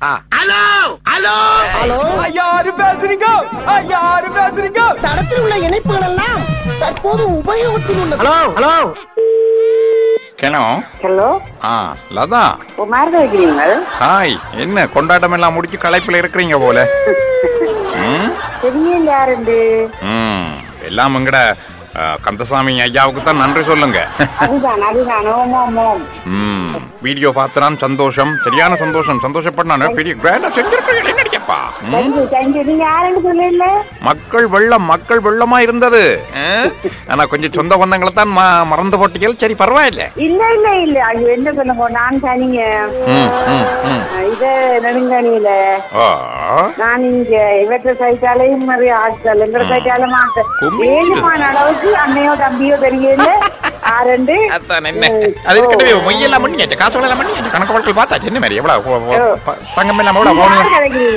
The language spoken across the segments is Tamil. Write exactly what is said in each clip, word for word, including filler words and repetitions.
ஹலோ ஹலோ ஹலோ யாரு பேசுறீங்க? யாரு பேசுறீங்க? தடத்தில் உள்ள இணைப்புகள் எல்லாம் தற்போது உபயோகத்தில் உள்ளது. ஹலோ ஹலோ ஹலோ ஹலோ ஆ லதா குமார் இருக்கிறீங்க? ஹாய், என்ன கொண்டாட்டம் எல்லாம் முடிச்சு களைப்புல இருக்கிறீங்க போல. ம் தெரியல யாருண்டு. ம் எல்லாம் எங்கட கந்தசாமி ஐயாவுக்கு தான் நன்றி சொல்லுங்க. அதுதான் அதுதான் ஓம் ஓம் ஓம். ம் வீடியோ பார்த்தனான் சந்தோஷம், சரியான சந்தோஷம், சந்தோஷப்பட்டான பெரிய கிராண்டா செஞ்சிருக்கீங்க. என்னடியப்பா தேங்க்யூ தேங்க்யூ. நீங்க யாருன்னு சொல்லல. மக்கள் வெள்ளம் மக்கள் வெள்ளமா இருந்தது. ஆனா கொஞ்சம் சொந்த பந்தங்களை தான் மறந்து போட்டீங்க. சரி பரவாயில்ல. இல்ல இல்ல இல்ல அது என்ன சொல்லுங்க, நான் தனிங்க இத நெடுங்கானியில நான் இங்க இவற்ற சைட்டாலையும் நிறைய ஆட்கள் எங்க சைட்டாலும் ஏழுமான அளவுக்கு அண்ணையோ தம்பியோ தெரியல. ஆரண்டு மொய்யெல்லாம் பண்ணி காசு எல்லாம் பண்ணி கணக்கு வழக்கில் பார்த்தா என்ன மாதிரி எவ்வளவு தங்கம் எல்லாம் எவ்வளவு போகணும்.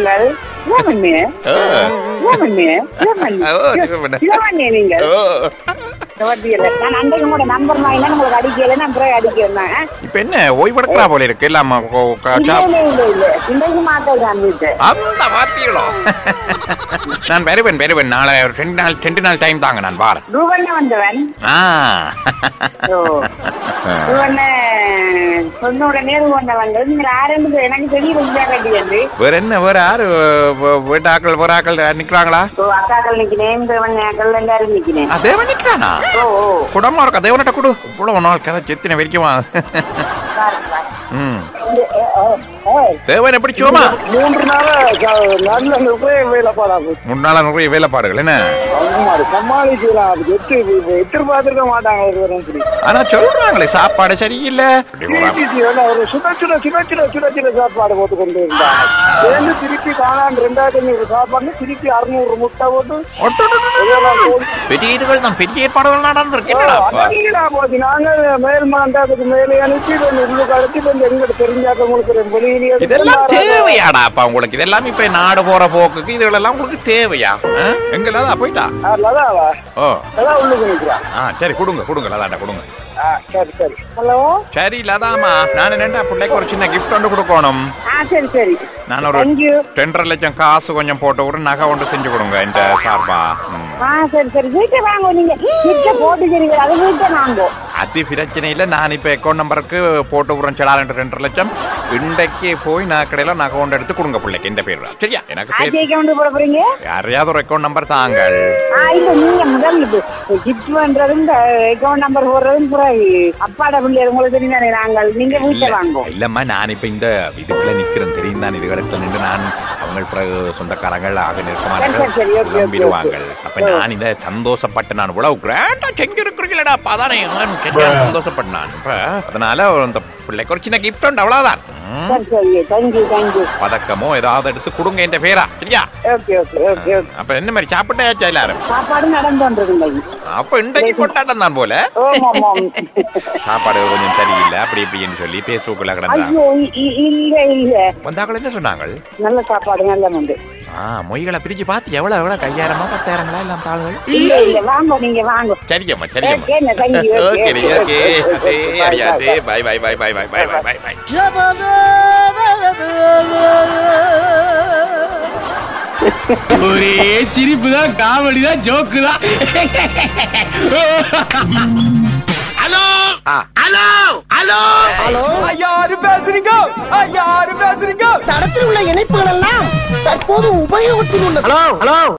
இப்ப என்ன ஓய்வெடுக்கிறா போல இருக்கு இல்லாம நான் வருவேன் வருவேன் நாளை ரெண்டு நாள் ரெண்டு நாள் டைம் தாங்க நான் வாரேன். வந்தவன் எனக்கு தெரியுது. வேற என்ன வேற யாரு வீட்டாக்கள் வேற ஆக்கள் நிக்கிறாங்களா? அக்காக்கள் நிக்கிறேன், எல்லாரும் நிக்கிறேன். தேவன் நிக்கிறானா? குடமா இருக்கா தேவன்கிட்ட கொடு. இவ்வளவு நாள் கதை செத்தின வரைக்குமா? தேவன் எப்படி சோமா மூன்று நாள நல்ல நிறைய வேலைப்பாடாகும். மூணு நாளா நிறைய வேலைப்பாடுகள் என்ன சமாளிக்கலாம். எதிர்பார்த்திருக்க மாட்டாங்க. ஆனா சொல்றாங்களே சாப்பாடு சரியில்லை. சுட சுட சுட சுட சுட சுட சாப்பாடு போட்டு கொண்டு இருந்தாங்க. திருப்பி காணான் ரெண்டாயிரத்தி ஐநூறு சாப்பாடு திருப்பி அறுநூறு முட்டை போட்டு பெரிய இதுகள் தான் பெரிய ஏற்பாடுகள் நடந்திருக்கு. நாங்க மேல் மாண்டாத்துக்கு மேலே அனுப்பி உள்ளுக்கு அழைச்சி எங்கிட்ட தெரிஞ்சாக்க உங்களுக்கு இதெல்லாம் தேவையாடாப்பா உங்களுக்கு? இதெல்லாம் இப்ப நாடு போற போக்குக்கு இதெல்லாம் உங்களுக்கு தேவையா? எங்கெல்லாம் போயிட்டா ஓ உள்ளுக்கு நிற்கிறான். சரி கொடுங்க கொடுங்க லதாண்ட கொடுங்க. சரி சரி. ஹலோ சரி லதாமா, நான் என்னண்டா பிள்ளைக்கு ஒரு சின்ன கிஃப்ட் ஒன்று கொடுக்கணும். சரி சரி. நான் ஒரு ரெண்டரை லட்சம் காசு கொஞ்சம் போட்டு ஒரு நகை ஒன்று செஞ்சு கொடுங்க இந்த சார்பா. சரி சரி. வீட்டை வாங்க. நீங்க போட்டு அது வீட்டை வாங்க. அது பிரச்சனை இல்லை. நான் இப்ப அக்கௌண்ட் நம்பருக்கு போட்டு விடுறேன். சடா ரெண்டு ரெண்டரை லட்சம் இன்றைக்கு போய் நான் கடையில நகை ஒன்று எடுத்து கொடுங்க பிள்ளைக்கு. இந்த பேர் சரியா? எனக்கு யாரையாவது ஒரு அக்கௌண்ட் நம்பர் தாங்கள். நீங்க முதல் கிஃப்ட் பண்றதும் அக்கௌண்ட் நம்பர் போடுறதும் அப்பாட பிள்ளைகள் உங்களுக்கு தெரியும். நாங்கள் நீங்க வீட்டை வாங்க. இல்லம்மா, நான் இப்ப இந்த இதுக்குள்ள நிக்கிறேன் தெரியும் தான். இது இடத்துல நின்று நான் அவங்க சொந்தக்காரங்கள் ஆக நிற்கமாட்டாங்க. அப்ப நான் இதை சந்தோஷப்பட்டு நான் இவ்வளவு கிராண்டா செஞ்சிருக்கிறீங்களா பதானே சந்தோஷப்பட்டான். அதனால அந்த பிள்ளைக்கு ஒரு சின்ன கிஃப்ட் உண்டு, அவ்வளவுதான். பதக்கமோ ஏதாவது எடுத்து கொடுங்க என்ற பேரா சரியா? அப்ப என்ன மாதிரி சாப்பிட்டாச்சா எல்லாரும்? சாப்பாடு நடந்து. அப்ப இன்றைக்கு கொண்டாட்டம் தான் போல. சாப்பாடு கொஞ்சம் சரியில்லை அப்படி இப்படின்னு சொல்லி பேஸ்புக்ல கிடந்தாங்க. வந்தாக்கள் என்ன சொன்னாங்க? நல்ல சாப்பாடு நல்ல உண்டு. மொய்களை பிரிச்சு பார்த்து எவ்வளவு எவ்வளவு கையாயிரமா பத்தாயிரங்களா எல்லாம் தாள்கள். இல்ல இல்ல வாங்க நீங்க வாங்க. சரியம்மா சரியம்மா. Bye bye bye bye bye bye bye bye. ஒரே சிரிப்பு தான், காமெடி தான், ஜோக்கு தான். ஹலோ ஹலோ ஹலோ ஹலோ யாரு பேசுறீங்க? யாரு பேசுறீங்க? தடத்தில் உள்ள இணைப்புகள் எல்லாம் தற்போது உபயோகத்தில் உள்ளது. Hello hello